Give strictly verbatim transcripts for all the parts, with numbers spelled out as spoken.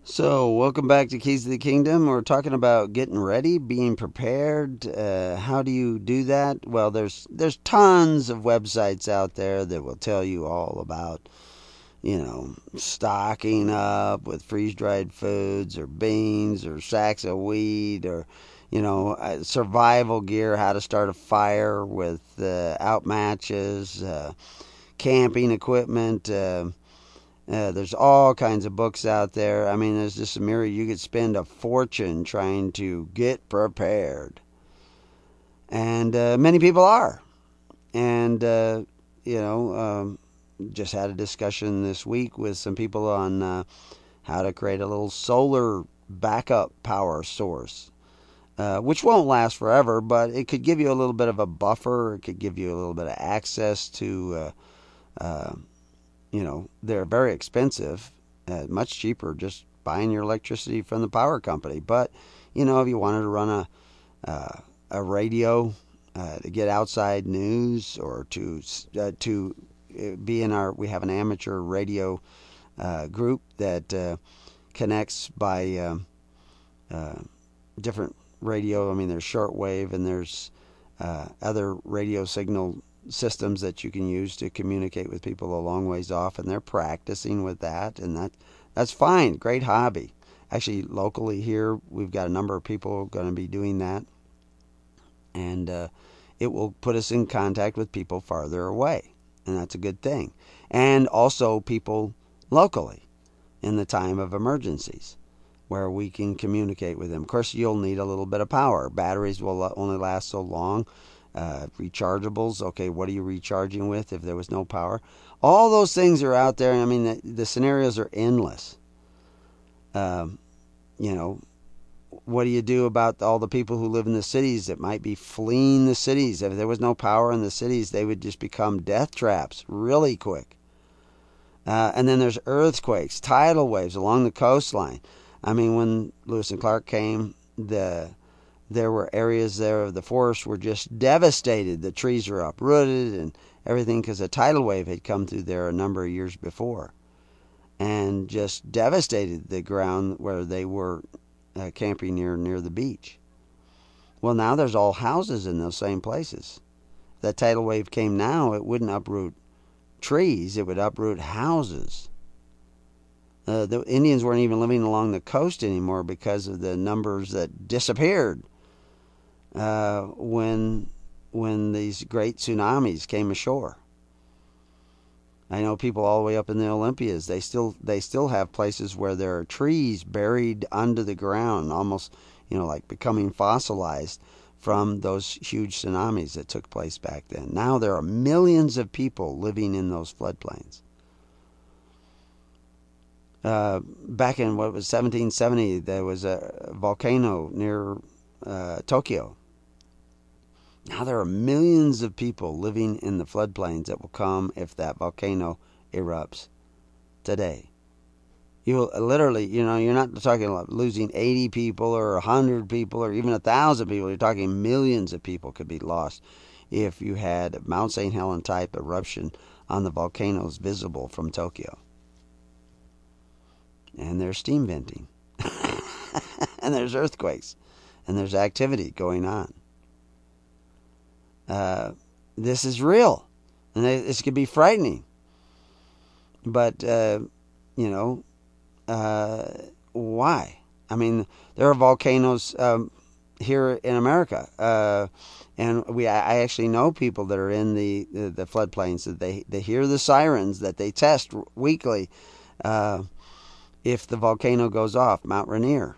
So, welcome back to Keys to the Kingdom. We're talking about getting ready, being prepared. Uh, how do you do that? Well, there's there's tons of websites out there that will tell you all about, you know, stocking up with freeze-dried foods or beans or sacks of wheat or, you know, uh, survival gear, how to start a fire with uh, out matches, uh, camping equipment. Uh, uh, there's all kinds of books out there. I mean, there's just a myriad. You could spend a fortune trying to get prepared. And uh, many people are. And, uh, you know, um, just had a discussion this week with some people on uh, how to create a little solar backup power source, uh, which won't last forever, but it could give you a little bit of a buffer. It could give you a little bit of access to, uh, uh, you know, they're very expensive, uh, much cheaper just buying your electricity from the power company. But, you know, if you wanted to run a, uh, a radio uh, to get outside news or to, uh, to be in our, we have an amateur radio uh, group that uh, connects by um, uh, different radio. I mean, there's shortwave and there's uh, other radio signal systems that you can use to communicate with people a long ways off, and they're practicing with that, and that that's fine. Great hobby. Actually, locally here, we've got a number of people going to be doing that, and uh, it will put us in contact with people farther away, and that's a good thing. And also people locally in the time of emergencies where we can communicate with them. Of course, you'll need a little bit of power. Batteries will only last so long. Uh, rechargeables, okay, what are you recharging with if there was no power? All those things are out there, and I mean, the, the scenarios are endless. Um, you know, what do you do about all the people who live in the cities that might be fleeing the cities? If there was no power in the cities, they would just become death traps really quick. Uh, and then there's earthquakes, tidal waves along the coastline. I mean, when Lewis and Clark came, the there were areas there of the forest were just devastated. The trees were uprooted and everything because a tidal wave had come through there a number of years before and just devastated the ground where they were uh, camping near near the beach. Well, now there's all houses in those same places. If that tidal wave came now, it wouldn't uproot trees, it would uproot houses. Uh, the Indians weren't even living along the coast anymore because of the numbers that disappeared uh, when when these great tsunamis came ashore. I know people all the way up in the Olympias. They still they still have places where there are trees buried under the ground, almost you know like becoming fossilized from those huge tsunamis that took place back then. Now there are millions of people living in those floodplains. Uh, back in what was seventeen seventy, there was a volcano near uh, Tokyo. Now there are millions of people living in the floodplains that will come if that volcano erupts today. You will literally, you know, you're not talking about losing eighty people or one hundred people or even one thousand people. You're talking millions of people could be lost if you had Mount Saint Helens type eruption on the volcanoes visible from Tokyo. And there's steam venting. And there's earthquakes. And there's activity going on. Uh, this is real. And this could be frightening. But, uh, you know, uh, why? I mean, there are volcanoes um, here in America. Uh, and we, I actually know people that are in the, the, the floodplains. That they, they hear the sirens that they test weekly. Uh, if the volcano goes off, Mount Rainier.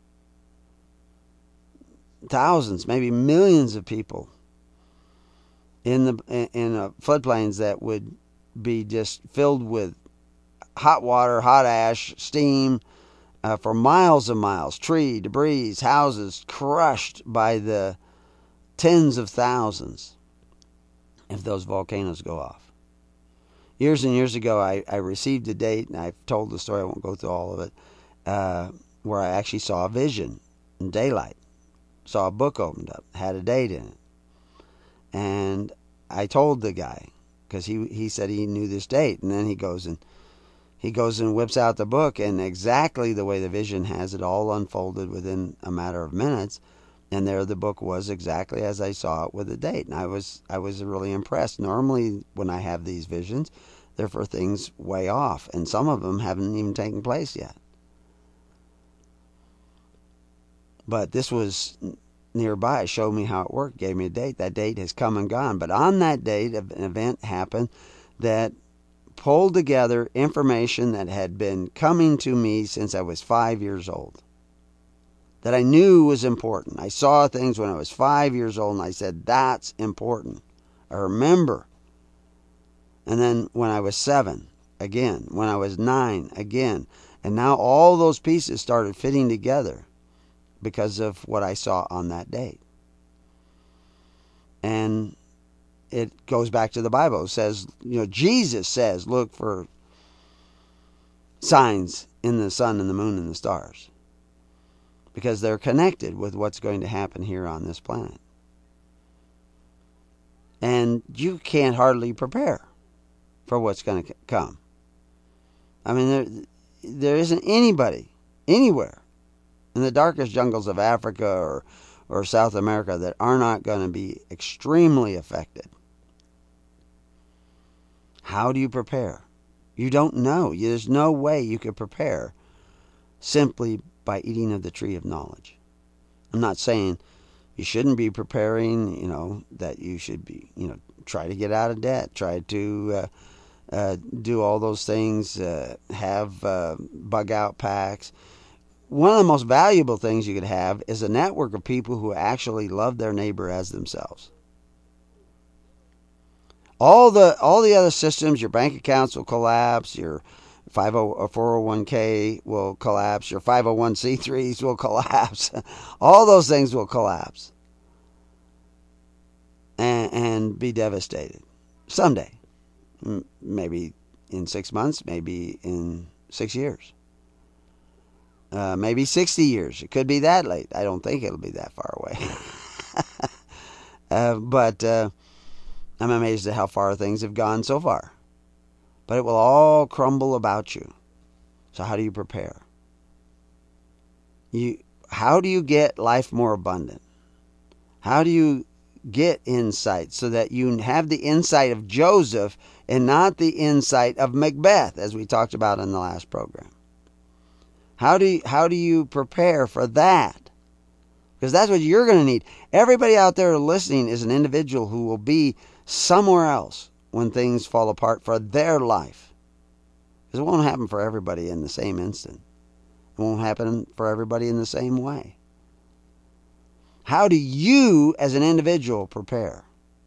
Thousands, maybe millions of people in the in uh, floodplains that would be just filled with hot water, hot ash, steam uh, for miles and miles. Tree, debris, houses crushed by the tens of thousands if those volcanoes go off. Years and years ago, I, I received a date, and I've told the story, I won't go through all of it, uh, where I actually saw a vision in daylight. Saw a book opened up, had a date in it. And I told the guy, because he, he said he knew this date, and then he goes and he goes and whips out the book, and exactly the way the vision has it all unfolded within a matter of minutes. And there the book was exactly as I saw it with the date. And I was I was really impressed. Normally when I have these visions, they're for things way off. And some of them haven't even taken place yet. But this was nearby. It showed me how it worked. Gave me a date. That date has come and gone. But on that date, an event happened that pulled together information that had been coming to me since I was five years old, that I knew was important. I saw things when I was five years old, and I said, that's important. I remember. And then when I was seven, again. When I was nine, again. And now all those pieces started fitting together because of what I saw on that date. And it goes back to the Bible. It says, you know, Jesus says, look for signs in the sun and the moon and the stars, because they're connected with what's going to happen here on this planet. And you can't hardly prepare for what's going to come. I mean, there, there isn't anybody, anywhere, in the darkest jungles of Africa or, or South America that are not going to be extremely affected. How do you prepare? You don't know. There's no way you could prepare simply by eating of the tree of knowledge. I'm not saying you shouldn't be preparing, you know, that you should be, you know, try to get out of debt, try to uh, uh, do all those things, uh, have uh, bug out packs. One of the most valuable things you could have is a network of people who actually love their neighbor as themselves. All the all the other systems, your bank accounts will collapse, your four oh one k will collapse, your five oh one c threes will collapse. All those things will collapse and, and be devastated someday. Maybe in six months, maybe in six years. Uh, maybe sixty years. It could be that late. I don't think it'll be that far away. uh, but uh, I'm amazed at how far things have gone so far. But it will all crumble about you. So how do you prepare? You, how do you get life more abundant? How do you get insight so that you have the insight of Joseph and not the insight of Macbeth, as we talked about in the last program? How do you, how do you prepare for that? Because that's what you're going to need. Everybody out there listening is an individual who will be somewhere else when things fall apart for their life. Because it won't happen for everybody in the same instant. It won't happen for everybody in the same way. How do you, as an individual, prepare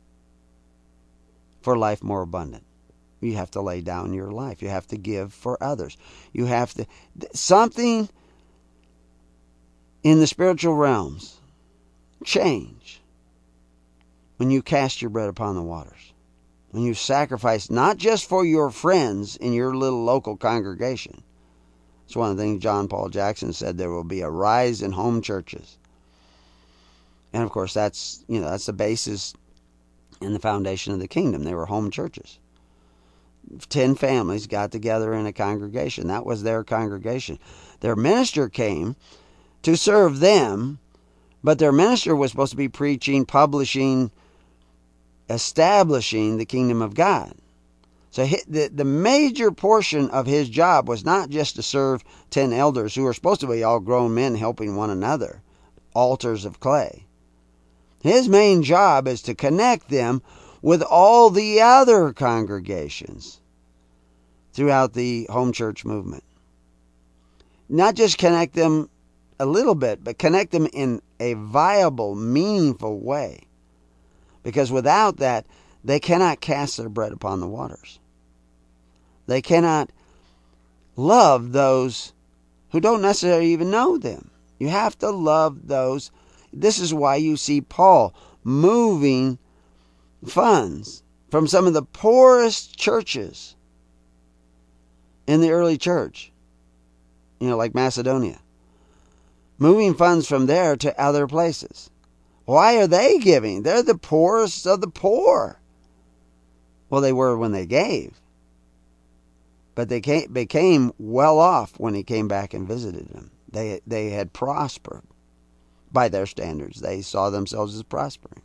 for life more abundant? You have to lay down your life. You have to give for others. You have to... Something in the spiritual realms change when you cast your bread upon the waters. When you sacrifice not just for your friends in your little local congregation. It's one of the things John Paul Jackson said, there will be a rise in home churches. And of course that's, you know, that's the basis and the foundation of the kingdom. They were home churches. Ten families got together in a congregation. That was their congregation. Their minister came to serve them, but their minister was supposed to be preaching, publishing, establishing the kingdom of God. So the, the major portion of his job was not just to serve ten elders who were supposed to be all grown men helping one another, altars of clay. His main job is to connect them with all the other congregations throughout the home church movement. Not just connect them a little bit, but connect them in a viable, meaningful way. Because without that, they cannot cast their bread upon the waters. They cannot love those who don't necessarily even know them. You have to love those. This is why you see Paul moving funds from some of the poorest churches in the early church, you know, like Macedonia, moving funds from there to other places. Why are they giving? They're the poorest of the poor. Well, they were when they gave. But they came, became well off when he came back and visited them. They, they had prospered by their standards. They saw themselves as prospering.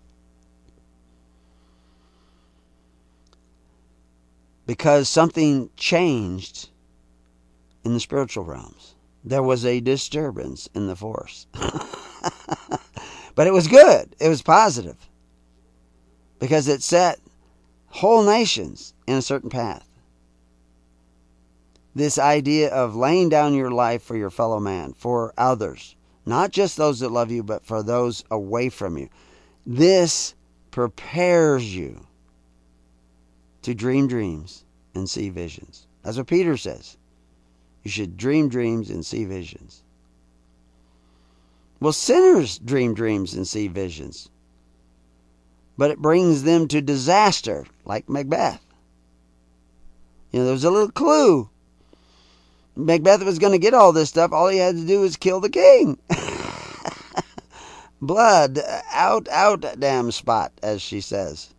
Because something changed in the spiritual realms. There was a disturbance in the force. But it was good. It was positive. Because it set whole nations in a certain path. This idea of laying down your life for your fellow man, for others. Not just those that love you, but for those away from you. This prepares you to dream dreams and see visions. That's what Peter says. You should dream dreams and see visions. Well, sinners dream dreams and see visions. But it brings them to disaster, like Macbeth. You know, there was a little clue. Macbeth was going to get all this stuff. All he had to do was kill the king. Blood out, out, damn spot, as she says.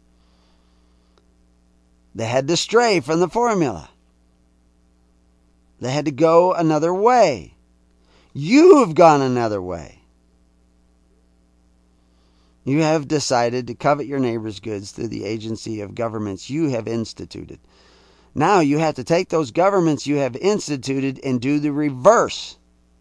They had to stray from the formula. They had to go another way. You've gone another way. You have decided to covet your neighbor's goods through the agency of governments you have instituted. Now you have to take those governments you have instituted and do the reverse.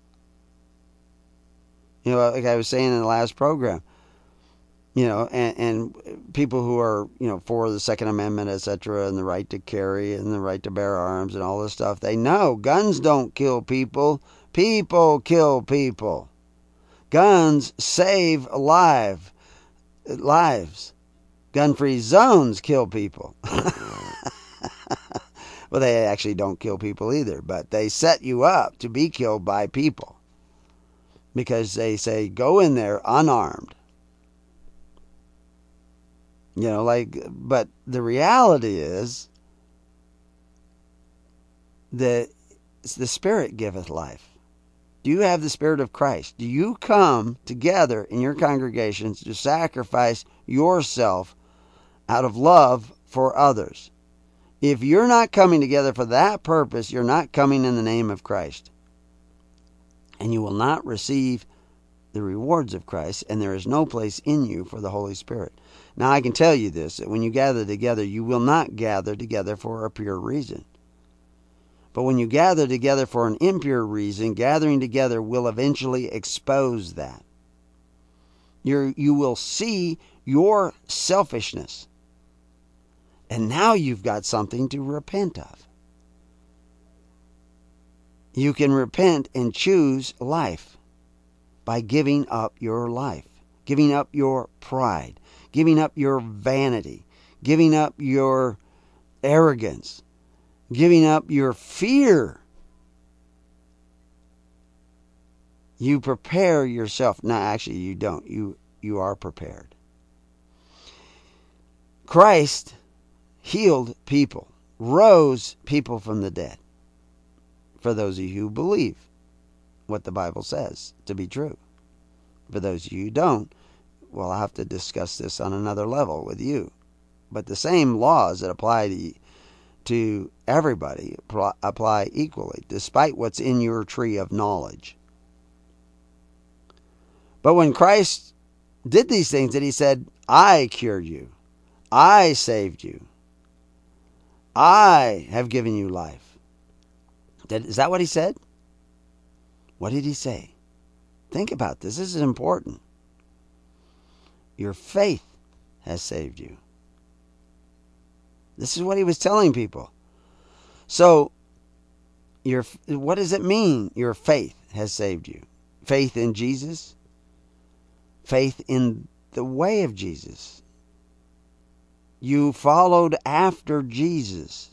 You know, like I was saying in the last program, you know, and, and people who are, you know, for the Second Amendment, et cetera, and the right to carry and the right to bear arms and all this stuff, they know guns don't kill people. People kill people. Guns save alive, lives. Gun-free zones kill people. Well, they actually don't kill people either, but they set you up to be killed by people. Because they say, go in there unarmed. You know, like, but the reality is that the Spirit giveth life. Do you have the Spirit of Christ? Do you come together in your congregations to sacrifice yourself out of love for others? If you're not coming together for that purpose, you're not coming in the name of Christ. And you will not receive the rewards of Christ, and there is no place in you for the Holy Spirit. Now, I can tell you this, that when you gather together, you will not gather together for a pure reason. But when you gather together for an impure reason, gathering together will eventually expose that. You're, you will see your selfishness. And now you've got something to repent of. You can repent and choose life by giving up your life, giving up your pride, giving up your vanity, giving up your arrogance, giving up your fear. You prepare yourself. No, actually you don't. You, you are prepared. Christ healed people, rose people from the dead. For those of you who believe what the Bible says to be true. For those of you who don't, well, I'll have to discuss this on another level with you. But the same laws that apply to, to everybody apply equally, despite what's in your tree of knowledge. But when Christ did these things, that he said, I cured you. I saved you. I have given you life. Is that what he said? What did he say? Think about this. This is important. Your faith has saved you. This is what he was telling people. So, your what does it mean your faith has saved you? Faith in Jesus? Faith in the way of Jesus. You followed after Jesus.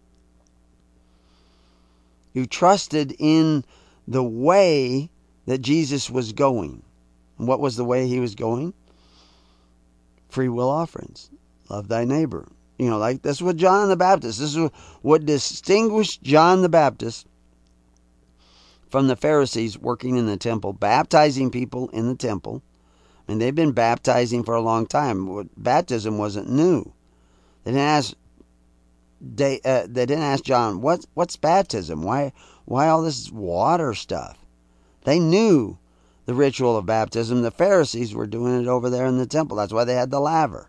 You trusted in the way that Jesus was going. And what was the way he was going? Free will offerings. Love thy neighbor. You know, like that's what John the Baptist, this is what distinguished John the Baptist from the Pharisees working in the temple, baptizing people in the temple. I mean, they've been baptizing for a long time. Baptism wasn't new. They didn't ask they uh, they didn't ask John, what what's baptism? Why why all this water stuff? They knew the ritual of baptism. The Pharisees were doing it over there in the temple. That's why they had the laver.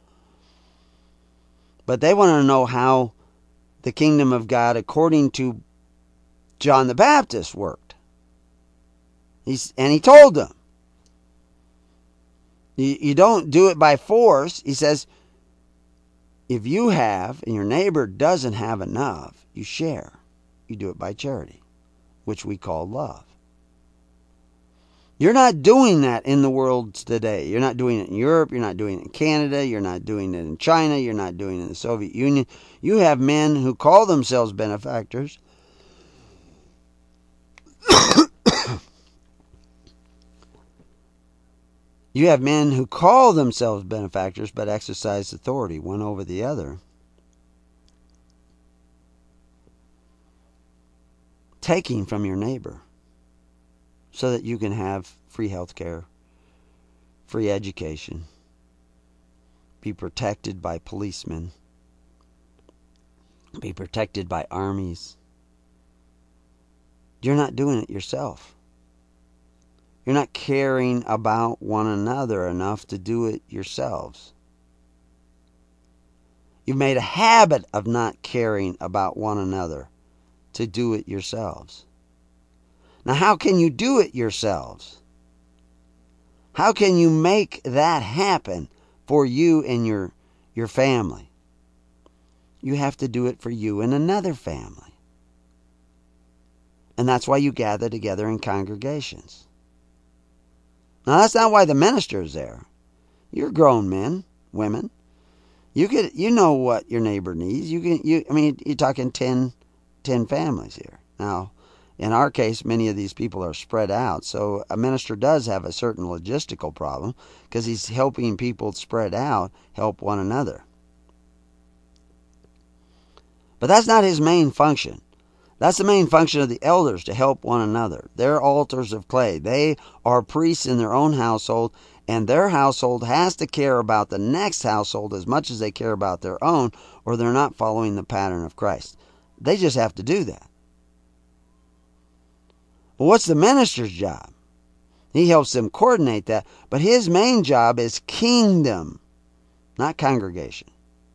But they wanted to know how the kingdom of God, according to John the Baptist, worked. He's, and he told them, you, you don't do it by force. He says, if you have and your neighbor doesn't have enough, you share. You do it by charity, which we call love. You're not doing that in the world today. You're not doing it in Europe. You're not doing it in Canada. You're not doing it in China. You're not doing it in the Soviet Union. You have men who call themselves benefactors. You have men who call themselves benefactors but exercise authority one over the other. Taking from your neighbor so that you can have free health care, free education, be protected by policemen, be protected by armies. You're not doing it yourself. You're not caring about one another enough to do it yourselves. You've made a habit of not caring about one another to do it yourselves. Now, how can you do it yourselves? How can you make that happen for you and your, your family? You have to do it for you and another family. And that's why you gather together in congregations. Now, that's not why the minister is there. You're grown men, women. You could, you know what your neighbor needs. You can, you. I mean, you're talking ten, ten families here. Now, in our case, many of these people are spread out. So a minister does have a certain logistical problem because he's helping people spread out help one another. But that's not his main function. That's the main function of the elders, to help one another. They're altars of clay. They are priests in their own household, and their household has to care about the next household as much as they care about their own, or they're not following the pattern of Christ. They just have to do that. Well, what's the minister's job? He helps them coordinate that, but his main job is kingdom, not congregation.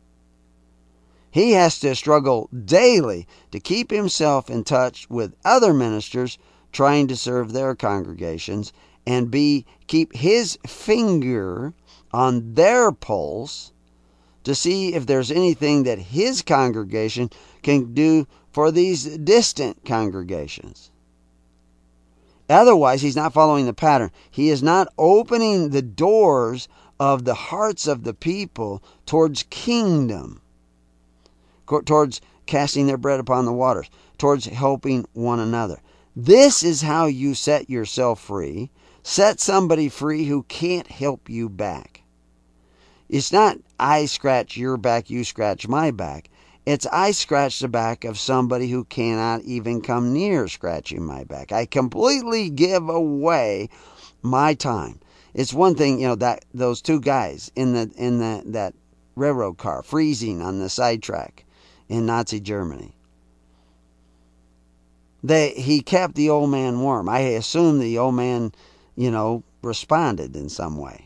He has to struggle daily to keep himself in touch with other ministers trying to serve their congregations and be keep his finger on their pulse to see if there's anything that his congregation can do for these distant congregations. Otherwise, he's not following the pattern. He is not opening the doors of the hearts of the people towards kingdom, towards casting their bread upon the waters, towards helping one another. This is how you set yourself free. Set somebody free who can't help you back. It's not I scratch your back, you scratch my back. It's I scratch the back of somebody who cannot even come near scratching my back. I completely give away my time. It's one thing, you know, that those two guys in the in the that railroad car freezing on the sidetrack in Nazi Germany. They he kept the old man warm. I assume the old man, you know, responded in some way.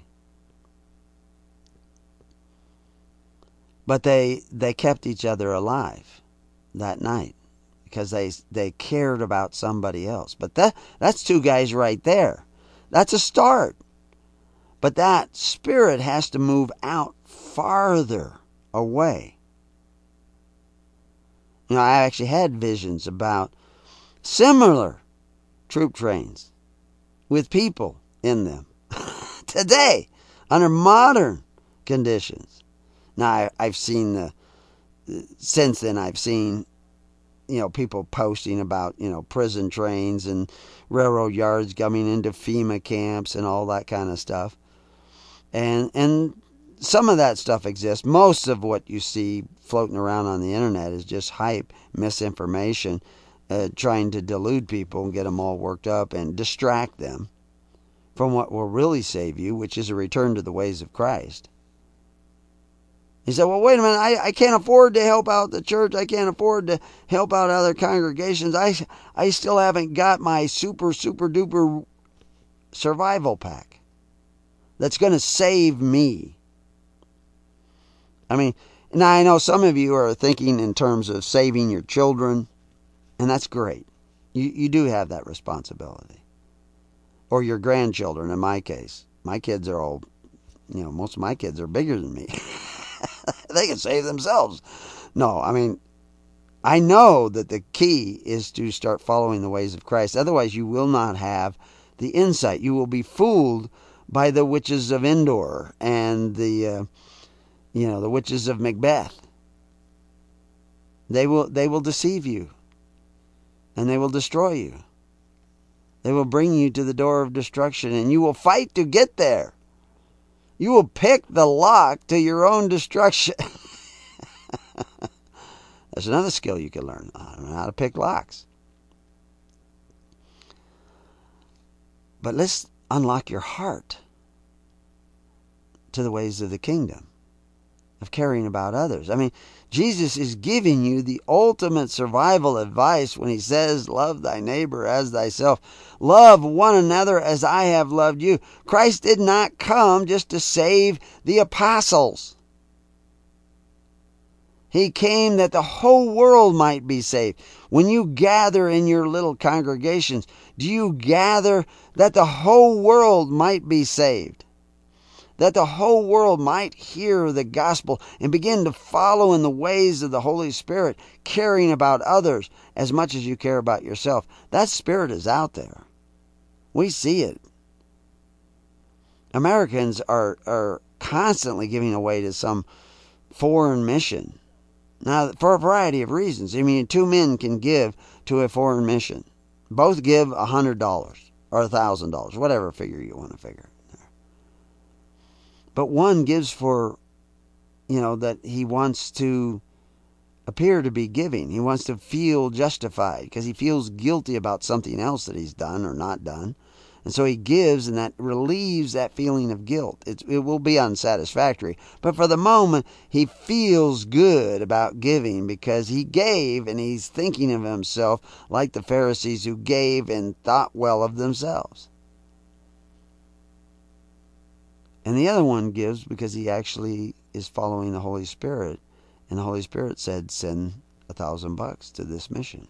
But they they kept each other alive that night because they they cared about somebody else. But that that's two guys right there. That's a start. But that spirit has to move out farther away. You know, I actually had visions about similar troop trains with people in them today under modern conditions. Now, I, I've seen the, since then I've seen, you know, people posting about, you know, prison trains and railroad yards coming into FEMA camps and all that kind of stuff. And, and some of that stuff exists. Most of what you see floating around on the internet is just hype, misinformation, uh, trying to delude people and get them all worked up and distract them from what will really save you, which is a return to the ways of Christ. He said, well, wait a minute, I, I can't afford to help out the church. I can't afford to help out other congregations. I, I still haven't got my super, super duper survival pack that's going to save me. I mean, now I know some of you are thinking in terms of saving your children, and that's great. You, you do have that responsibility. Or your grandchildren, in my case. My kids are all, you know, most of my kids are bigger than me. They can save themselves. No, I mean, I know that the key is to start following the ways of Christ. Otherwise, you will not have the insight. You will be fooled by the witches of Endor and the, uh, you know, the witches of Macbeth. They will, they will deceive you, and they will destroy you. They will bring you to the door of destruction, and you will fight to get there. You will pick the lock to your own destruction. That's another skill you can learn. I don't know how to pick locks. But let's unlock your heart to the ways of the kingdom, of caring about others. I mean, Jesus is giving you the ultimate survival advice when he says, love thy neighbor as thyself. Love one another as I have loved you. Christ did not come just to save the apostles. He came that the whole world might be saved. When you gather in your little congregations, do you gather that the whole world might be saved? That the whole world might hear the gospel and begin to follow in the ways of the Holy Spirit, caring about others as much as you care about yourself. That spirit is out there. We see it. Americans are, are constantly giving away to some foreign mission. Now, for a variety of reasons. I mean, two men can give to a foreign mission. Both give one hundred dollars or one thousand dollars, whatever figure you want to figure. But one gives for, you know, that he wants to appear to be giving. He wants to feel justified because he feels guilty about something else that he's done or not done. And so he gives, and that relieves that feeling of guilt. It, it will be unsatisfactory. But for the moment, he feels good about giving because he gave and he's thinking of himself like the Pharisees who gave and thought well of themselves. And the other one gives because he actually is following the Holy Spirit. And the Holy Spirit said, send a thousand bucks to this mission.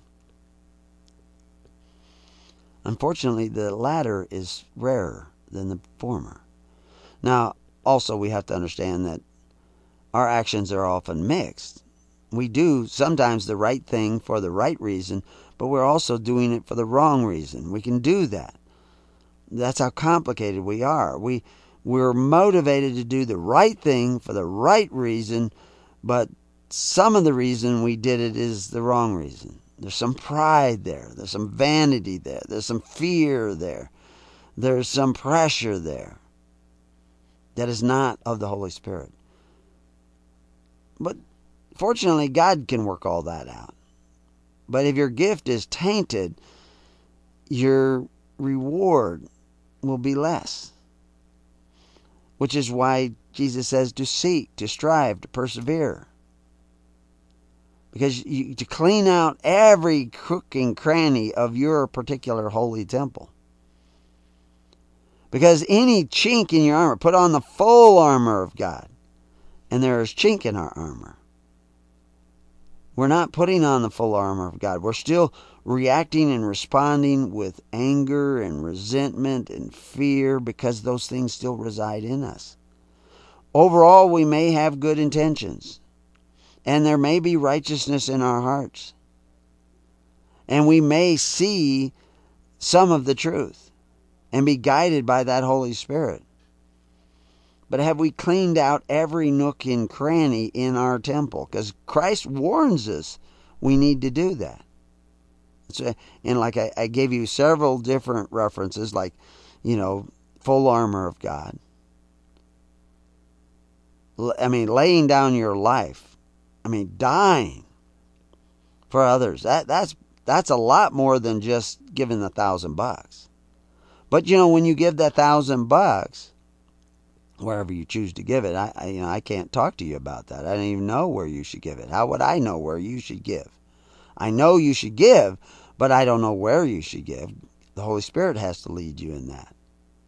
Unfortunately, the latter is rarer than the former. Now, also we have to understand that our actions are often mixed. We do sometimes the right thing for the right reason, but we're also doing it for the wrong reason. We can do that. That's how complicated we are. We... We're motivated to do the right thing for the right reason, but some of the reason we did it is the wrong reason. There's some pride there. There's some vanity there. There's some fear there. There's some pressure there that is not of the Holy Spirit. But fortunately, God can work all that out. But if your gift is tainted, your reward will be less. Which is why Jesus says to seek, to strive, to persevere. Because you, to clean out every crook and cranny of your particular holy temple. Because any chink in your armor, put on the full armor of God. And there is chink in our armor. We're not putting on the full armor of God. We're still reacting and responding with anger and resentment and fear because those things still reside in us. Overall, we may have good intentions, and there may be righteousness in our hearts, and we may see some of the truth and be guided by that Holy Spirit. But have we cleaned out every nook and cranny in our temple? Because Christ warns us we need to do that. So, and like I, I gave you several different references, like, you know, full armor of God. I mean, laying down your life. I mean, dying for others. That that's that's a lot more than just giving the thousand bucks. But you know, when you give that thousand bucks, wherever you choose to give it. I, I, you know, I can't talk to you about that. I don't even know where you should give it. How would I know where you should give? I know you should give, but I don't know where you should give. The Holy Spirit has to lead you in that.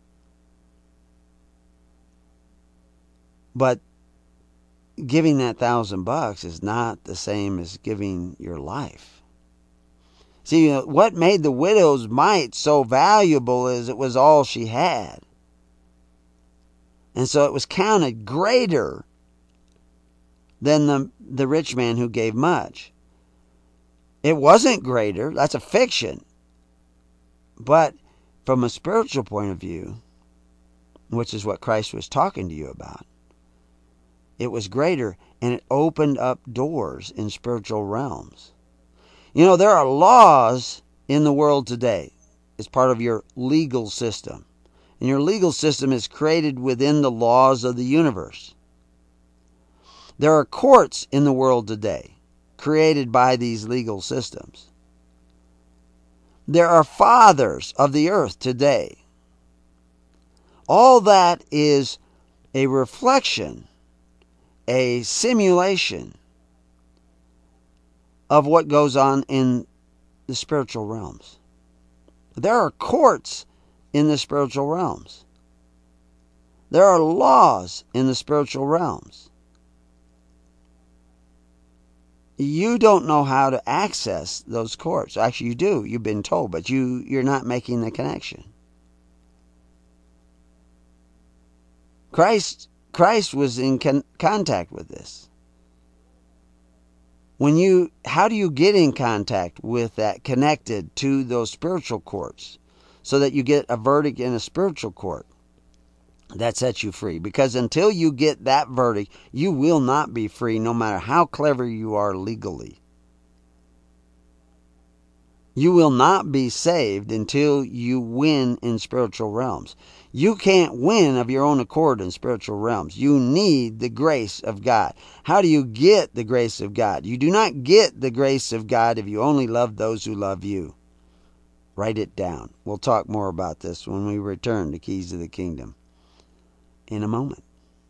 But giving that thousand bucks is not the same as giving your life. See, what made the widow's mite so valuable is it was all she had. And so it was counted greater than the, the rich man who gave much. It wasn't greater. That's a fiction. But from a spiritual point of view, which is what Christ was talking to you about, it was greater, and it opened up doors in spiritual realms. You know, there are laws in the world today as part of your legal system. And your legal system is created within the laws of the universe. There are courts in the world today created by these legal systems. There are fathers of the earth today. All that is a reflection, a simulation of what goes on in the spiritual realms. There are courts in the spiritual realms. There are laws in the spiritual realms. You don't know how to access those courts. Actually, you do. You've been told, but you, you're not making the connection. Christ, Christ was in con- contact with this. When you, how do you get in contact with that, connected to those spiritual courts, so that you get a verdict in a spiritual court that sets you free? Because until you get that verdict, you will not be free, no matter how clever you are legally. You will not be saved until you win in spiritual realms. You can't win of your own accord in spiritual realms. You need the grace of God. How do you get the grace of God? You do not get the grace of God if you only love those who love you. Write it down. We'll talk more about this when we return to Keys of the Kingdom in a moment.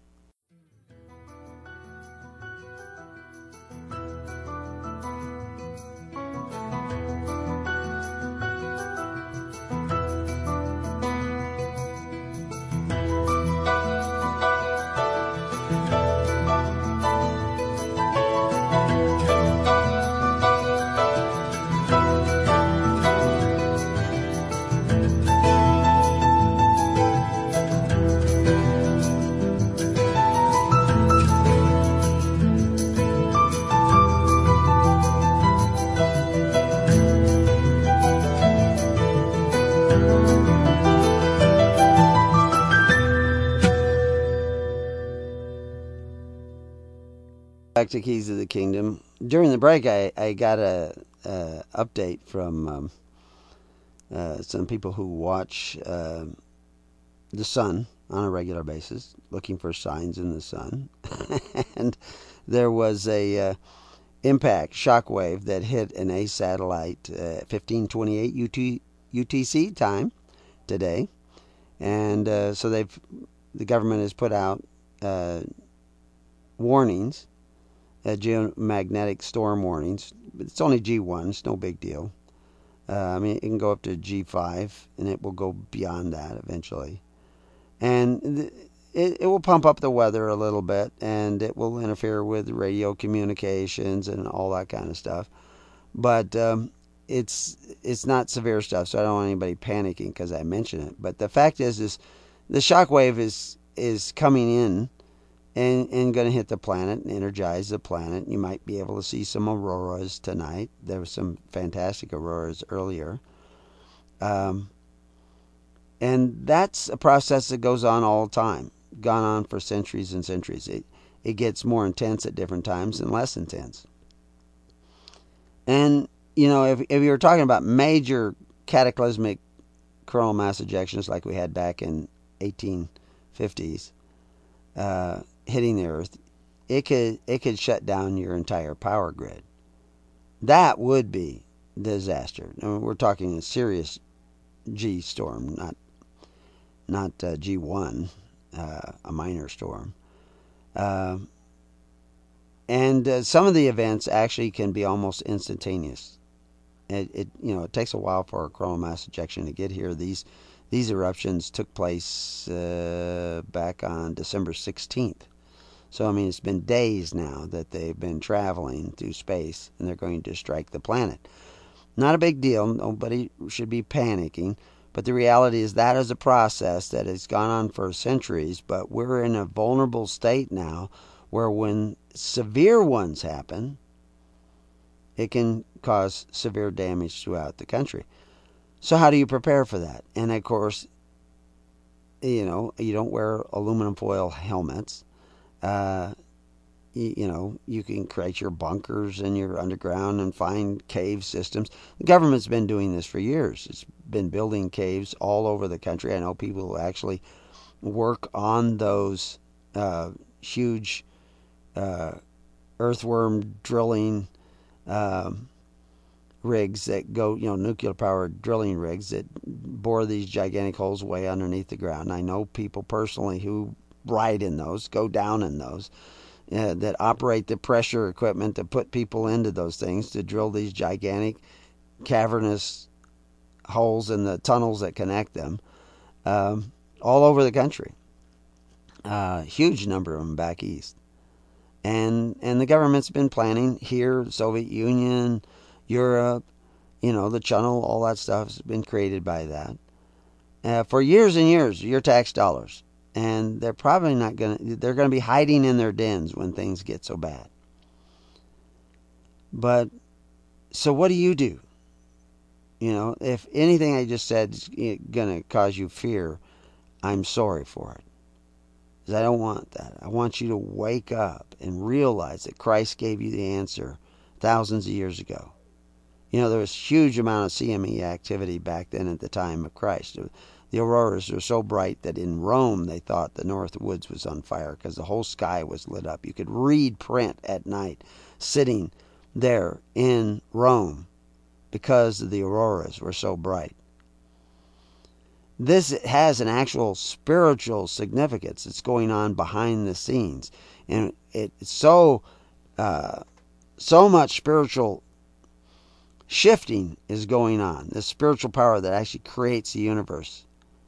Back to Keys of the Kingdom. During the break, I, I got a, a update from um, uh, some people who watch uh, the sun on a regular basis, looking for signs in the sun. And there was a uh, impact shockwave that hit an A satellite at uh, fifteen twenty-eight U T, U T C time today, and uh, so they've the government has put out uh, warnings. Uh, geomagnetic storm warnings. It's only G one. It's no big deal. Uh, I mean, it can go up to G five, and it will go beyond that eventually. And th- it, it will pump up the weather a little bit, and it will interfere with radio communications and all that kind of stuff. But um, it's it's not severe stuff, so I don't want anybody panicking because I mention it. But the fact is, is the shockwave is is coming in and, and going to hit the planet and energize the planet. You might be able to see some auroras tonight. There were some fantastic auroras earlier. Um, and that's a process that goes on all the time, gone on for centuries and centuries. It, it gets more intense at different times and less intense. And, you know, if, if you're talking about major cataclysmic coronal mass ejections like we had back in eighteen fifties, uh, hitting the Earth, it could it could shut down your entire power grid. That would be disaster. I mean, we're talking a serious G storm, not not uh, G one. uh, a minor storm. Uh, and uh, some of the events actually can be almost instantaneous. It, it you know it takes a while for a coronal mass ejection to get here. These these eruptions took place uh, back on December sixteenth. So I mean it's been days now that they've been traveling through space, and they're going to strike the planet. Not a big deal. Nobody should be panicking. But the reality is that is a process that has gone on for centuries, but we're in a vulnerable state now where when severe ones happen, it can cause severe damage throughout the country. So how do you prepare for that? And of course, you know, you don't wear aluminum foil helmets. Uh, you, you know, you can create your bunkers in your underground and find cave systems. The government's been doing this for years. It's been building caves all over the country. I know people who actually work on those uh, huge uh, earthworm drilling um, rigs that go, you know, nuclear powered drilling rigs that bore these gigantic holes way underneath the ground. I know people personally who ride in those, go down in those, uh, that operate the pressure equipment to put people into those things to drill these gigantic cavernous holes in the tunnels that connect them um, all over the country. Uh, huge number of them back east. And and the government's been planning here, Soviet Union, Europe, you know, the channel, all that stuff has been created by that. Uh, for years and years, your tax dollars. And they're probably not going to, they're going to be hiding in their dens when things get so bad. But, so what do you do? You know, if anything I just said is going to cause you fear, I'm sorry for it. Because I don't want that. I want you to wake up and realize that Christ gave you the answer thousands of years ago. You know, there was a huge amount of C M E activity back then at the time of Christ. The auroras were so bright that in Rome they thought the North Woods was on fire because the whole sky was lit up. You could read print at night sitting there in Rome because the auroras were so bright. This has an actual spiritual significance. It's going on behind the scenes. And it's so, uh, so much spiritual shifting is going on. This spiritual power that actually creates the universe,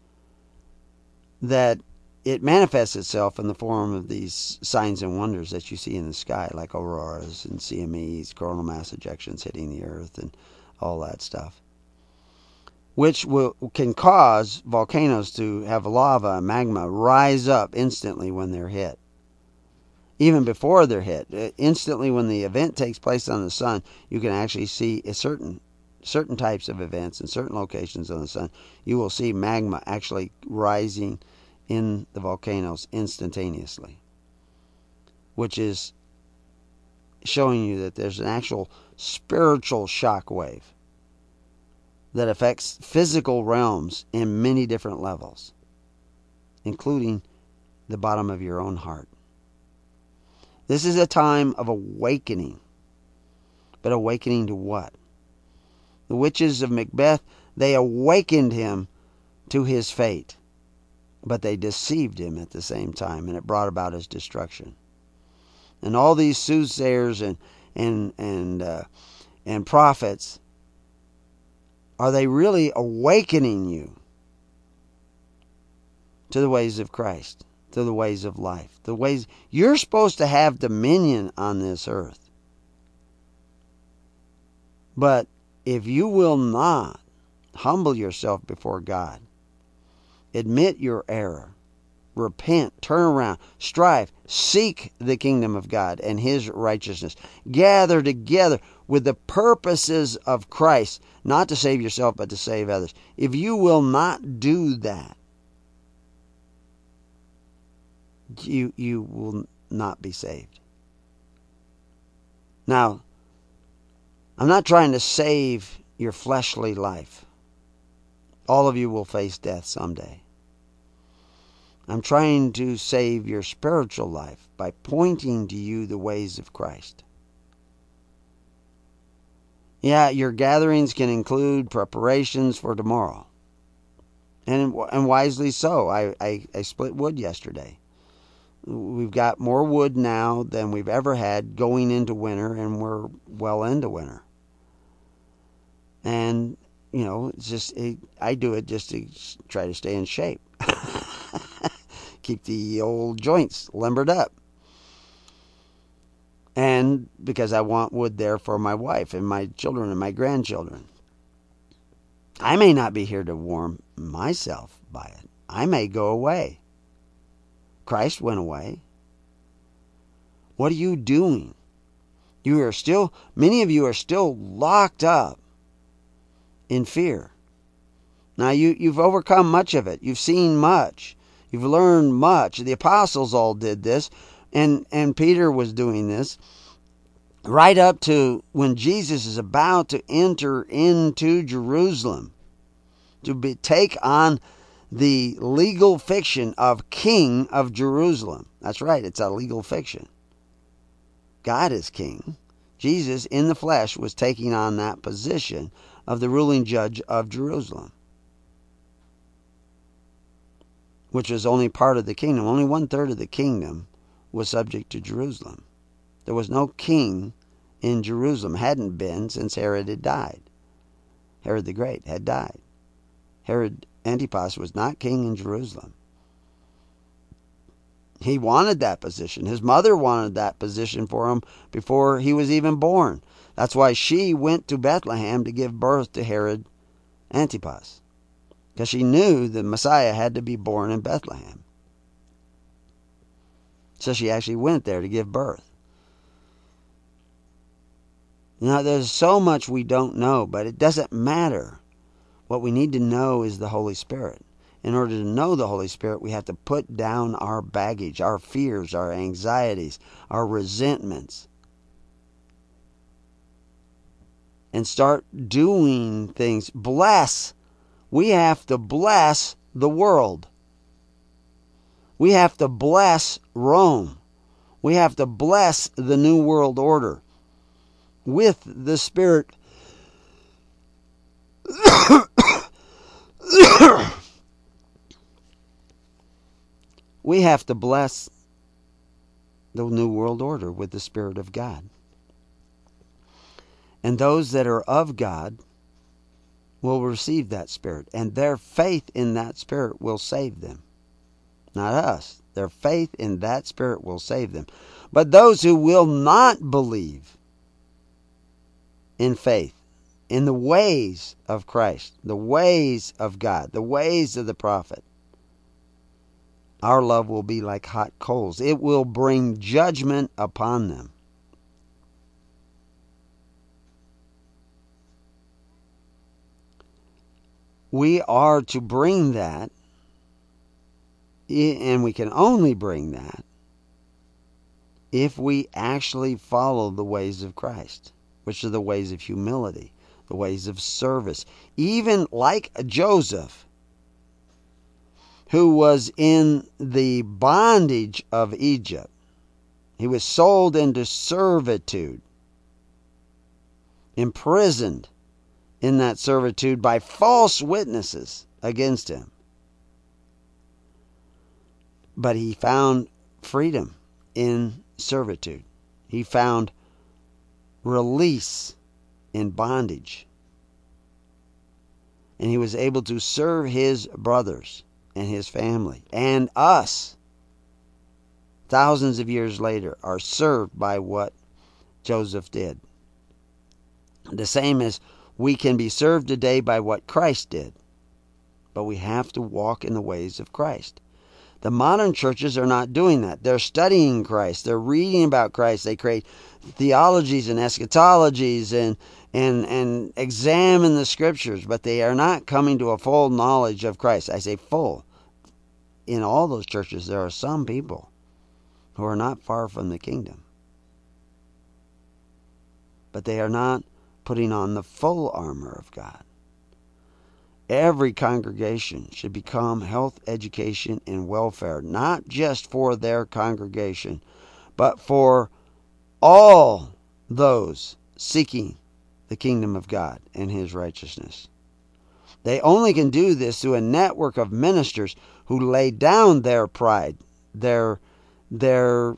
that it manifests itself in the form of these signs and wonders that you see in the sky, like auroras and C M Es, coronal mass ejections hitting the earth and all that stuff, which will, can cause volcanoes to have lava and magma rise up instantly when they're hit. Even before they're hit, instantly when the event takes place on the sun, you can actually see a certain certain types of events in certain locations on the sun. You will see magma actually rising in the volcanoes instantaneously, which is showing you that there's an actual spiritual shock wave that affects physical realms in many different levels, including the bottom of your own heart. This is a time of awakening. But awakening to what? The witches of Macbeth, they awakened him to his fate. But they deceived him at the same time, and it brought about his destruction. And all these soothsayers and and and uh, and prophets, are they really awakening you to the ways of Christ, to the ways of life, the ways you're supposed to have dominion on this earth? But if you will not humble yourself before God, admit your error, repent, turn around, strive, seek the kingdom of God and His righteousness, gather together with the purposes of Christ, not to save yourself but to save others. If you will not do that, you you will not be saved. Now, I'm not trying to save your fleshly life. All of you will face death someday. I'm trying to save your spiritual life by pointing to you the ways of Christ. Yeah, your gatherings can include preparations for tomorrow. And, and wisely so. I, I, I split wood yesterday. We've got more wood now than we've ever had going into winter, and we're well into winter. And, you know, it's just, it, I do it just to try to stay in shape. Keep the old joints limbered up. And because I want wood there for my wife and my children and my grandchildren. I may not be here to warm myself by it. I may go away. Christ went away. What are you doing? You are still, many of you are still locked up in fear. Now, you, you've overcome much of it. You've seen much. You've learned much. The apostles all did this, and, and Peter was doing this. Right up to when Jesus is about to enter into Jerusalem to be, take on the legal fiction of King of Jerusalem. That's right, it's a legal fiction. God is king. Jesus in the flesh was taking on that position of the ruling judge of Jerusalem, which was only part of the kingdom. Only one third of the kingdom was subject to Jerusalem. There was no king in Jerusalem, hadn't been since Herod had died. Herod the Great had died. Herod Antipas was not king in Jerusalem. He wanted that position. His mother wanted that position for him before he was even born. That's why she went to Bethlehem to give birth to Herod Antipas, because she knew the Messiah had to be born in Bethlehem. So she actually went there to give birth. Now, there's so much we don't know, but it doesn't matter. What we need to know is the Holy Spirit. In order to know the Holy Spirit, we have to put down our baggage, our fears, our anxieties, our resentments, and start doing things. Bless. We have to bless the world. We have to bless Rome. We have to bless the New World Order with the Spirit. We have to bless the New World Order with the Spirit of God. And those that are of God will receive that Spirit, and their faith in that Spirit will save them. Not us. Their faith in that Spirit will save them. But those who will not believe in faith, in the ways of Christ, the ways of God, the ways of the prophet, our love will be like hot coals. It will bring judgment upon them. We are to bring that, and we can only bring that if we actually follow the ways of Christ, which are the ways of humility, the ways of service. Even like Joseph, who was in the bondage of Egypt. He was sold into servitude, imprisoned in that servitude by false witnesses against him. But he found freedom in servitude. He found release in bondage. And he was able to serve his brothers and his family. And us, thousands of years later, are served by what Joseph did. The same as we can be served today by what Christ did. But we have to walk in the ways of Christ. The modern churches are not doing that. They're studying Christ. They're reading about Christ. They create theologies and eschatologies and, and, and examine the scriptures, but they are not coming to a full knowledge of Christ. I say full. In all those churches, there are some people who are not far from the kingdom. But they are not putting on the full armor of God. Every congregation should become health, education, and welfare, not just for their congregation, but for all those seeking the kingdom of God and His righteousness. They only can do this through a network of ministers who lay down their pride, their, their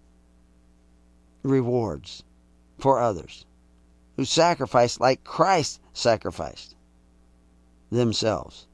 rewards for others, who sacrifice like Christ sacrificed themselves.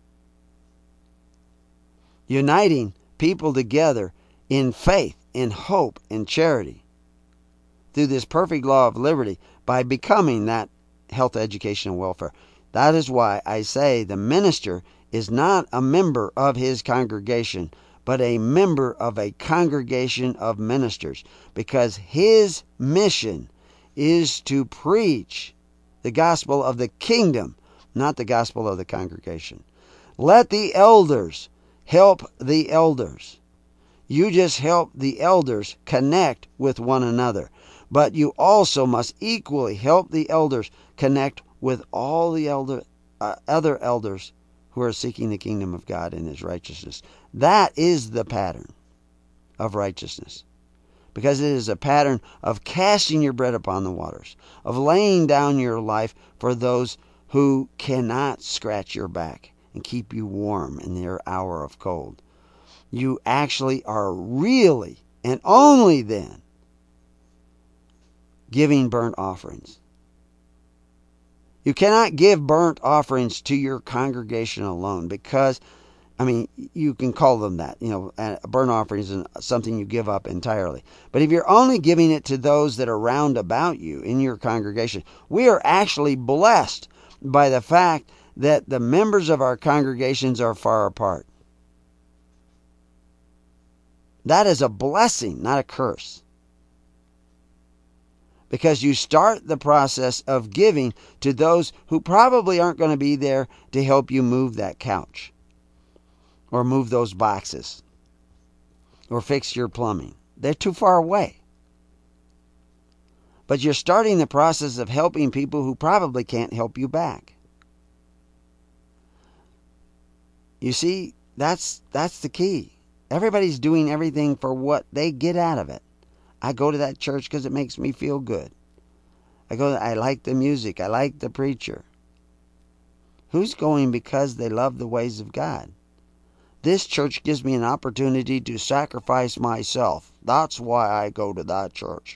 Uniting people together in faith, in hope, in charity through this perfect law of liberty by becoming that health, education, and welfare. That is why I say the minister is not a member of his congregation, but a member of a congregation of ministers, because his mission is to preach the gospel of the kingdom, not the gospel of the congregation. Let the elders help the elders. You just help the elders connect with one another. But you also must equally help the elders connect with all the elder, uh, other elders who are seeking the kingdom of God and His righteousness. That is the pattern of righteousness. Because it is a pattern of casting your bread upon the waters, of laying down your life for those who cannot scratch your back and keep you warm in their hour of cold. You actually are really, and only then, giving burnt offerings. You cannot give burnt offerings to your congregation alone because, I mean, you can call them that. You know, a burnt offering is something you give up entirely. But if you're only giving it to those that are round about you in your congregation, we are actually blessed by the fact that the members of our congregations are far apart. That is a blessing, not a curse. Because you start the process of giving to those who probably aren't going to be there to help you move that couch, or move those boxes, or fix your plumbing. They're too far away. But you're starting the process of helping people who probably can't help you back. You see, that's that's the key. Everybody's doing everything for what they get out of it. I go to that church because it makes me feel good. I go. I like the music. I like the preacher. Who's going because they love the ways of God? This church gives me an opportunity to sacrifice myself. That's why I go to that church.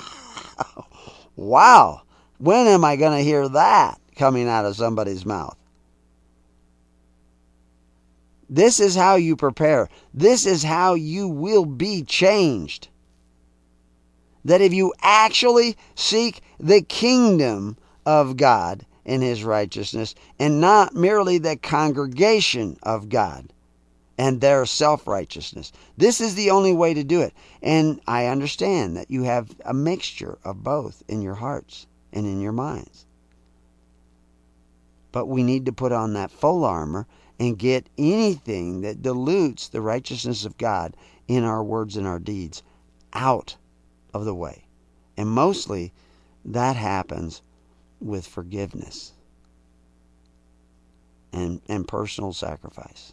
Wow. When am I going to hear that coming out of somebody's mouth? This is how you prepare. This is how you will be changed. That if you actually seek the kingdom of God and His righteousness, and not merely the congregation of God and their self-righteousness. This is the only way to do it. And I understand that you have a mixture of both in your hearts and in your minds. But we need to put on that full armor and get anything that dilutes the righteousness of God in our words and our deeds out of the way. And mostly that happens with forgiveness and, and personal sacrifice.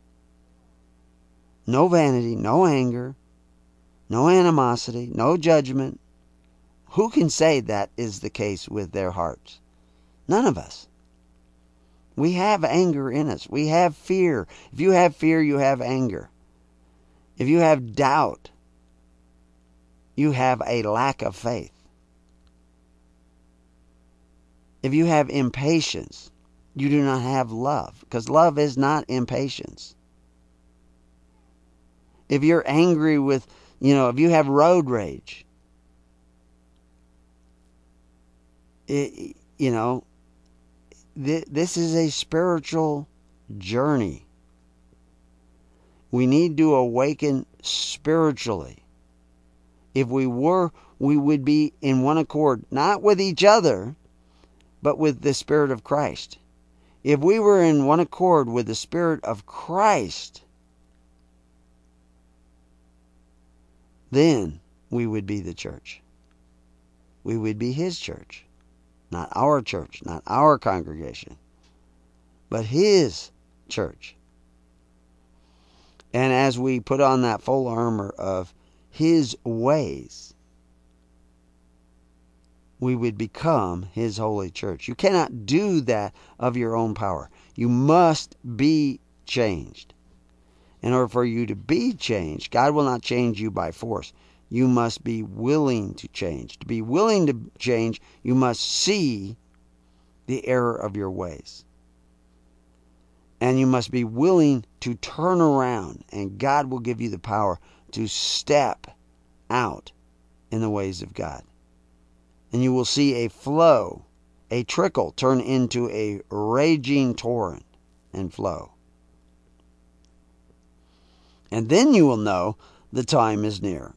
No vanity, no anger, no animosity, no judgment. Who can say that is the case with their hearts? None of us. We have anger in us. We have fear. If you have fear, you have anger. If you have doubt, you have a lack of faith. If you have impatience, you do not have love, because love is not impatience. If you're angry with, you know, if you have road rage, it, you know, th- this is a spiritual journey. We need to awaken spiritually. If we were, we would be in one accord, not with each other, but with the Spirit of Christ. If we were in one accord with the Spirit of Christ, then we would be the church. We would be His church. Not our church, not our congregation, but His church. And as we put on that full armor of His ways, we would become his holy church. You cannot do that of your own power. You must be changed. In order for you to be changed, God will not change you by force. You must be willing to change. To be willing to change, you must see the error of your ways. And you must be willing to turn around, and God will give you the power to step out in the ways of God. And you will see a flow, a trickle turn into a raging torrent and flow. And then you will know the time is near.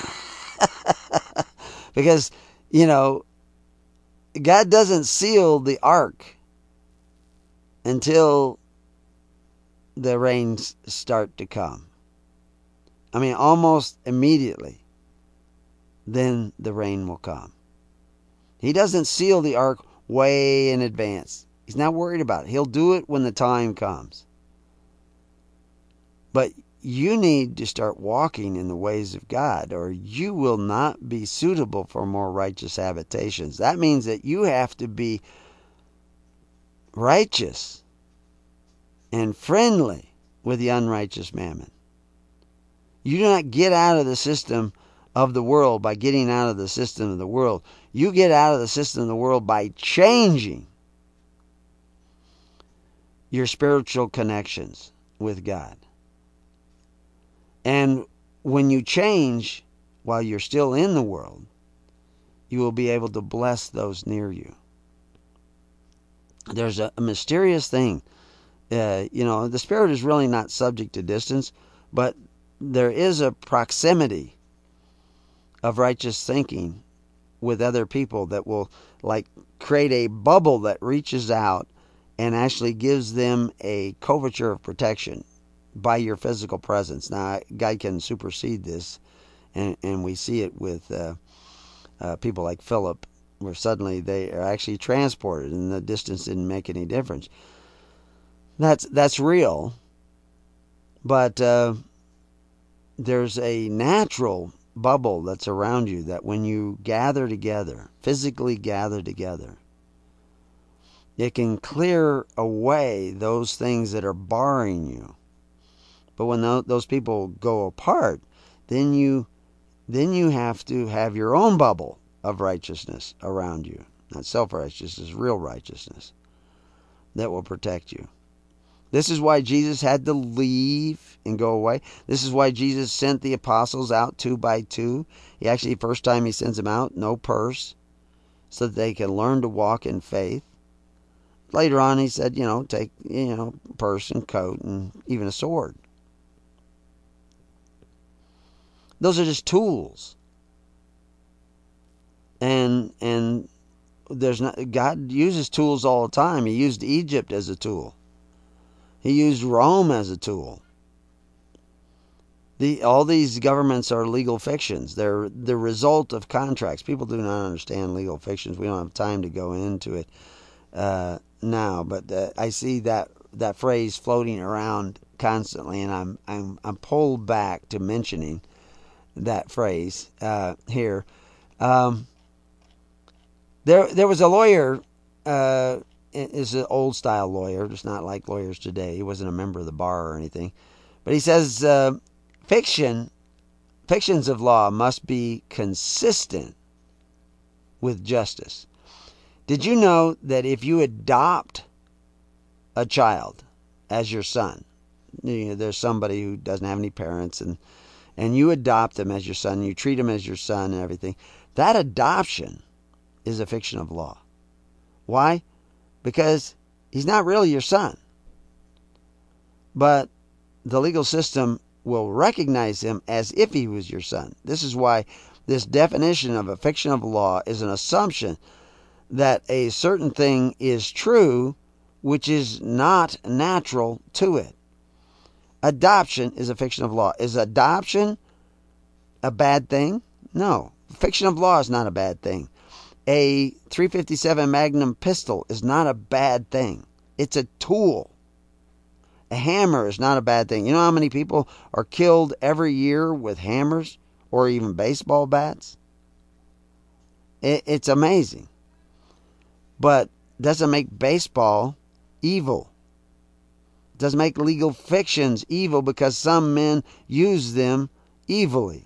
Because, you know, God doesn't seal the ark until the rains start to come. I mean, almost immediately, then the rain will come. He doesn't seal the ark way in advance. He's not worried about it. He'll do it when the time comes. But you need to start walking in the ways of God, or you will not be suitable for more righteous habitations. That means that you have to be righteous and friendly with the unrighteous mammon. You do not get out of the system of the world by getting out of the system of the world. You get out of the system of the world by changing your spiritual connections with God. And when you change while you're still in the world, you will be able to bless those near you. There's a, a mysterious thing. Uh, you know, the Spirit is really not subject to distance, but there is a proximity of righteous thinking with other people that will like create a bubble that reaches out and actually gives them a coverture of protection by your physical presence. Now, God can supersede this, and, and we see it with uh, uh, people like Philip, where suddenly they are actually transported and the distance didn't make any difference. That's that's real, but uh, there's a natural bubble that's around you that when you gather together, physically gather together, it can clear away those things that are barring you. But when those people go apart, then you then you have to have your own bubble of righteousness around you. Not self-righteousness, real righteousness that will protect you. This is why Jesus had to leave and go away. This is why Jesus sent the apostles out two by two. He actually, first time he sends them out, no purse, so that they can learn to walk in faith. Later on, he said, you know, take, you know, purse and coat and even a sword. Those are just tools. And and there's not God uses tools all the time. He used Egypt as a tool. He used Rome as a tool. The all these governments are legal fictions. They're the result of contracts. People do not understand legal fictions. We don't have time to go into it uh, now, but uh, I see that that phrase floating around constantly, and I'm I'm I'm pulled back to mentioning that phrase uh, here. Um, there there was a lawyer. Uh, is an old style lawyer, just not like lawyers today. He wasn't a member of the bar or anything, but he says uh, fiction, fictions of law must be consistent with justice. Did you know that if you adopt a child as your son, you know, there's somebody who doesn't have any parents, and and you adopt them as your son, you treat them as your son and everything, that adoption is a fiction of law. Why? Because he's not really your son. But the legal system will recognize him as if he was your son. This is why this definition of a fiction of law is an assumption that a certain thing is true, which is not natural to it. Adoption is a fiction of law. Is adoption a bad thing? No. Fiction of law is not a bad thing. A three fifty-seven Magnum pistol is not a bad thing. It's a tool. A hammer is not a bad thing. You know how many people are killed every year with hammers or even baseball bats? It, it's amazing. But doesn't make baseball evil. Doesn't make legal fictions evil because some men use them evilly.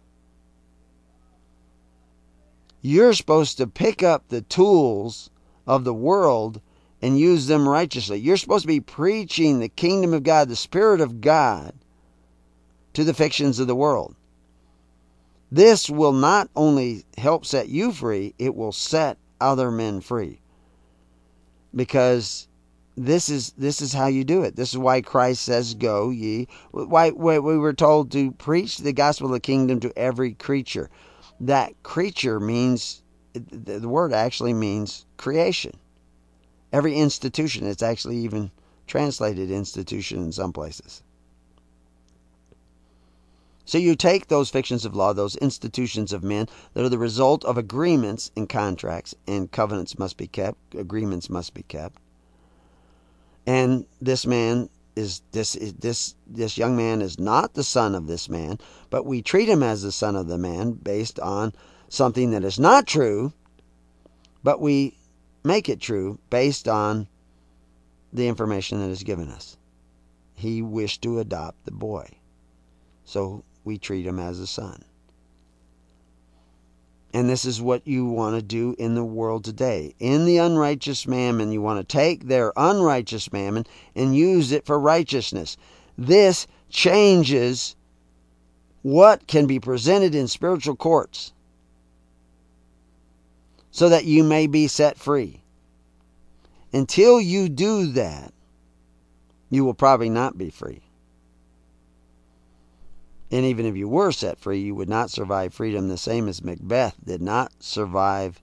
You're supposed to pick up the tools of the world and use them righteously. You're supposed to be preaching the kingdom of God, the Spirit of God, to the fictions of the world. This will not only help set you free, it will set other men free. Because this is this is how you do it. This is why Christ says, "Go ye." Why, why we were told to preach the gospel of the kingdom to every creature. That creature means, the word actually means creation. Every institution. It's actually even translated institution in some places. So you take those fictions of law, those institutions of men that are the result of agreements and contracts, and covenants must be kept, agreements must be kept. And this man is this this this young man is not the son of this man, but we treat him as the son of the man based on something that is not true, but we make it true based on the information that is given us. He wished to adopt the boy, so we treat him as a son. And this is what you want to do in the world today. In the unrighteous mammon, you want to take their unrighteous mammon and use it for righteousness. This changes what can be presented in spiritual courts so that you may be set free. Until you do that, you will probably not be free. And even if you were set free, you would not survive freedom, the same as Macbeth did not survive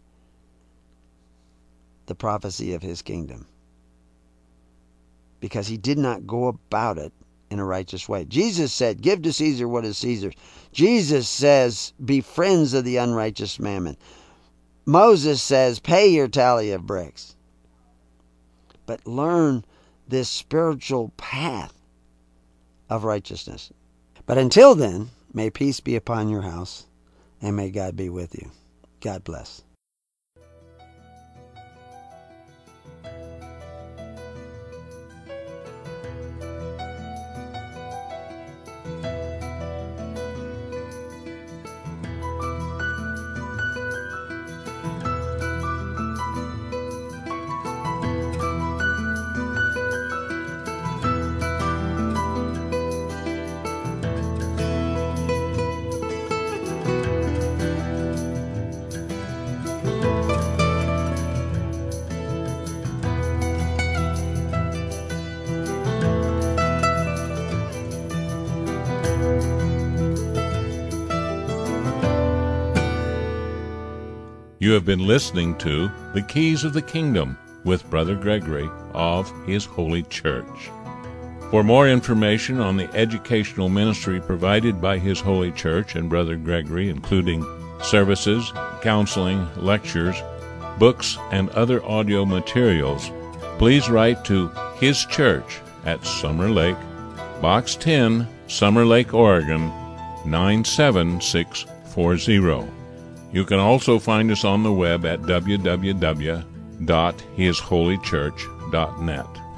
the prophecy of his kingdom, because he did not go about it in a righteous way. Jesus said, "Give to Caesar what is Caesar's." Jesus says, "Be friends of the unrighteous mammon." Moses says, "Pay your tally of bricks." But learn this spiritual path of righteousness. But until then, may peace be upon your house, and may God be with you. God bless. You have been listening to The Keys of the Kingdom with Brother Gregory of His Holy Church. For more information on the educational ministry provided by His Holy Church and Brother Gregory, including services, counseling, lectures, books, and other audio materials, please write to His Church at Summer Lake, Box ten, Summer Lake, Oregon, nine seven six four zero. You can also find us on the web at w w w dot his holy church dot net.